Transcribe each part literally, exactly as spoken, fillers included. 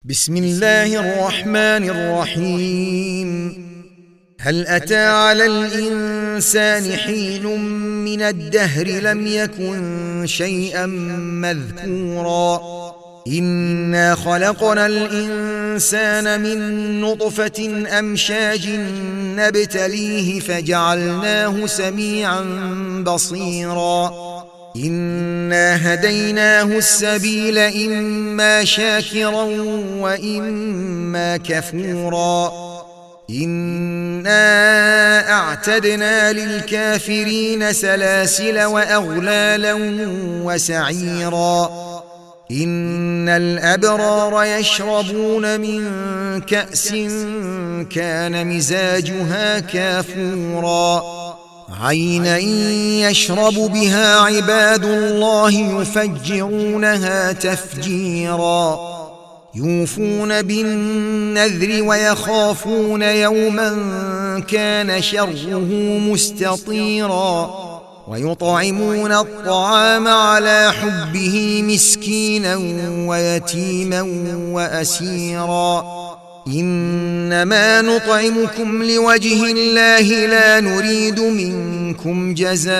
بسم الله الرحمن الرحيم. هل أتى على الإنسان حين من الدهر لم يكن شيئا مذكورا إنا خلقنا الإنسان من نطفة أمشاج نبتليه فجعلناه سميعا بصيرا إنا هديناه السبيل إما شاكرا وإما كفورا إنا أعتدنا للكافرين سلاسل وأغلالا وسعيرا إن الأبرار يشربون من كأس كان مزاجها كافورا عينا يشرب بها عباد الله يفجرونها تفجيرا يوفون بالنذر ويخافون يوما كان شره مستطيرا ويطعمون الطعام على حبه مسكينا ويتيما وأسيرا إنما نطعمكم لوجه الله لا نريد منكم جزاء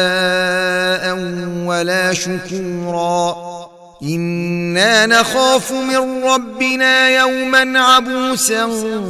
ولا شكورا إنا نخاف من ربنا يوما عبوسا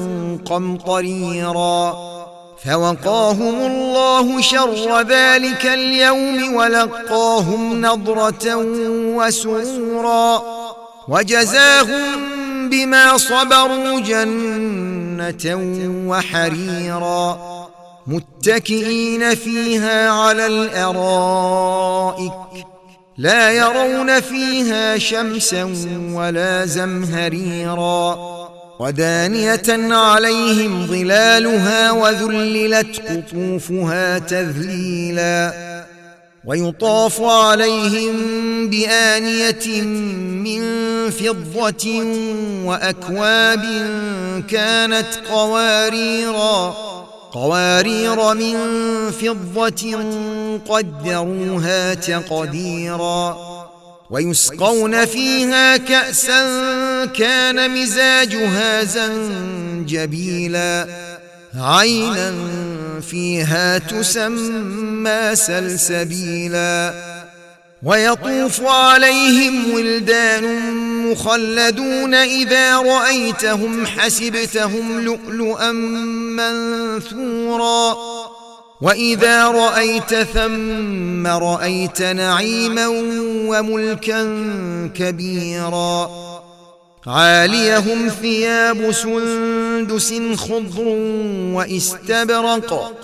قمطريرا فوقاهم الله شر ذلك اليوم ولقاهم نضرة وسرورا وجزاهم بما صبروا جنة وحريرا متكئين فيها على الأرائك لا يرون فيها شمسا ولا زمهريرا ودانية عليهم ظلالها وذللت قطوفها تذليلا ويطاف عليهم بآنية من فضة وأكواب كانت قواريرا قوارير من فضة قدروها تقديرا ويسقون فيها كأسا كان مزاجها زنجبيلا عينا فيها تسمى سلسبيلا ويطوف عليهم ولدان مخلدون إذا رأيتهم حسبتهم لؤلؤا منثورا وإذا رأيت ثم رأيت نعيما وملكا كبيرا عاليهم ثياب سندس خضر واستبرق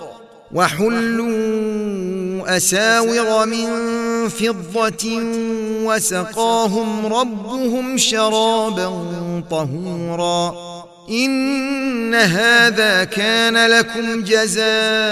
وحلوا أساور من فضة وسقاهم ربهم شرابا طهورا إن هذا كان لكم جزاء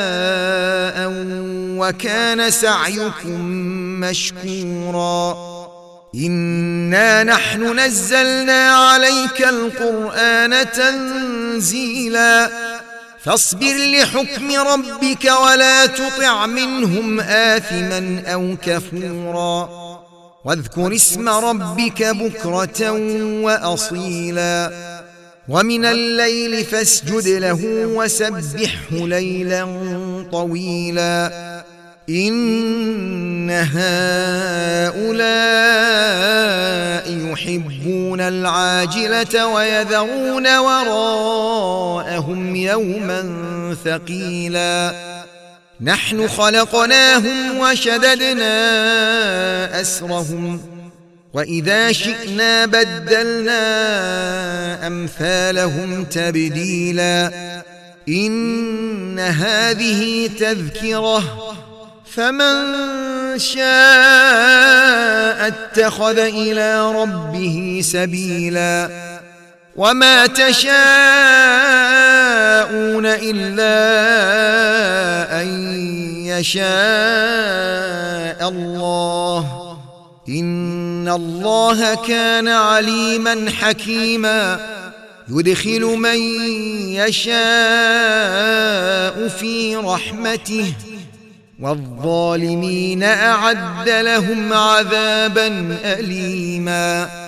وكان سعيكم مشكورا إنا نحن نزلنا عليك القرآن تنزيلا فاصبر لحكم ربك ولا تطع منهم آثما أو كفورا واذكر اسم ربك بكرة وأصيلا ومن الليل فاسجد له وسبحه ليلا طويلا إن هؤلاء يحبون العاجلة ويذرون وراءهم يوما ثقيلا نحن خلقناهم وشددنا أسرهم وإذا شئنا بدلنا أمثالهم تبديلا إن هذه تذكرة فمن شاء اتخذ إلى ربه سبيلا وما تشاءون إلا أن يشاء الله إن الله كان عليما حكيما يدخل من يشاء في رحمته والظالمين أعد لهم عذابا أليما.